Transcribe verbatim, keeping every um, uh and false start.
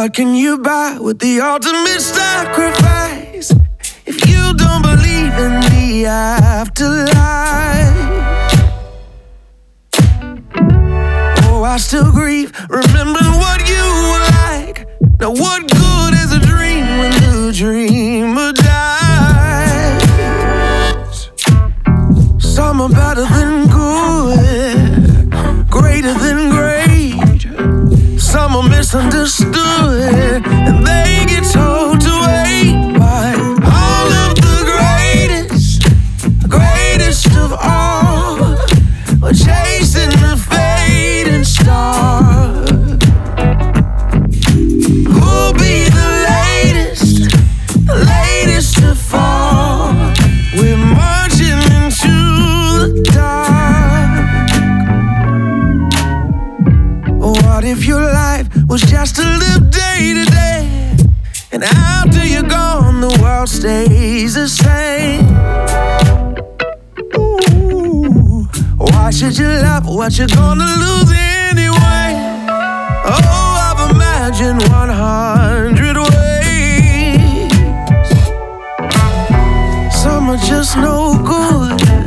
What can you buy with the ultimate sacrifice if you don't believe in the afterlife? Oh, I still grieve, remembering what you were like. Now what good is a dream when the dreamer dies? Some are better than good, greater than great. Some are misunderstood, and they get told to wait. But all of the greatest, greatest of all, are chasing the fading star. Who'll be the latest, the latest to fall? We're marching into the dark. What if your life was just to live day to day, and after you're gone the world stays the same? Ooh, why should you love what you're gonna lose anyway? Oh, I've imagined one hundred ways. Some are just no good,